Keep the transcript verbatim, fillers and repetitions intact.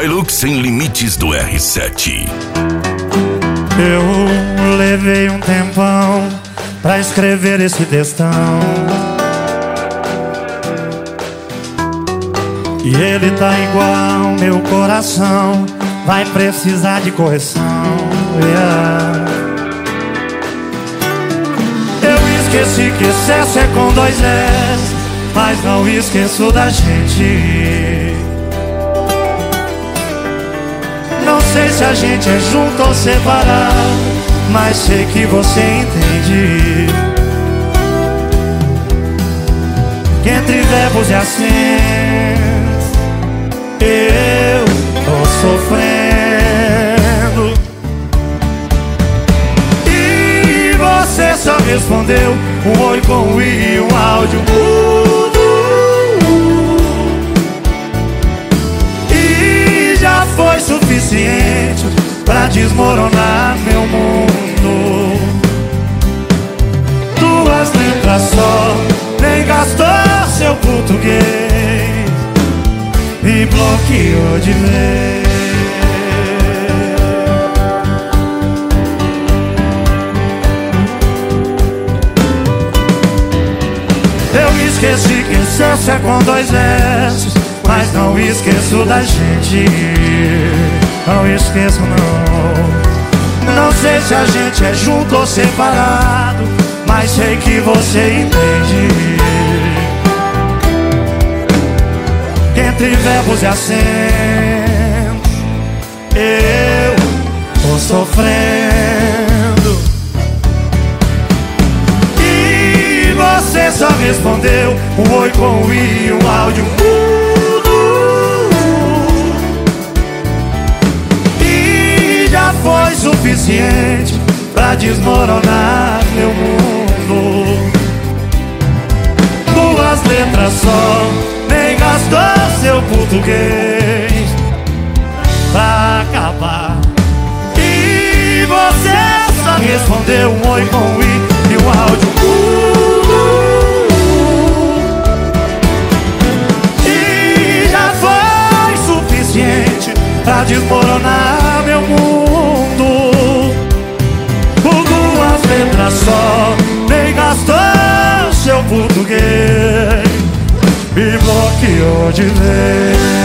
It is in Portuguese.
Hilux Sem Limites do R sete. Eu levei um tempão pra escrever esse textão, e ele tá igual meu coração, vai precisar de correção, yeah. Eu esqueci que excesso é com dois S, mas não esqueço da gente. Não sei se a gente é junto ou separado, mas sei que você entende que entre verbos e acentos eu tô sofrendo. E você só respondeu um oi com um i e um áudio mudo. E já foi suficiente pra desmoronar meu mundo. Duas letras só, nem gastou seu português, me bloqueou de vez. Eu esqueci que excesso é com dois S, mas não esqueço da gente. Não esqueço não. Não sei se a gente é junto ou separado, mas sei que você entende que entre verbos e acentos eu tô sofrendo. E você só respondeu um oi com um i e um áudio mudo. E já foi suficiente pra desmoronar meu mundo. Duas letras só, nem gastou seu português pra acabar. E você só respondeu um oi com um i e um áudio mudo. E já foi suficiente pra desmoronar meu mundo. Por duas letras só, nem gastou seu português, me bloqueou de vez.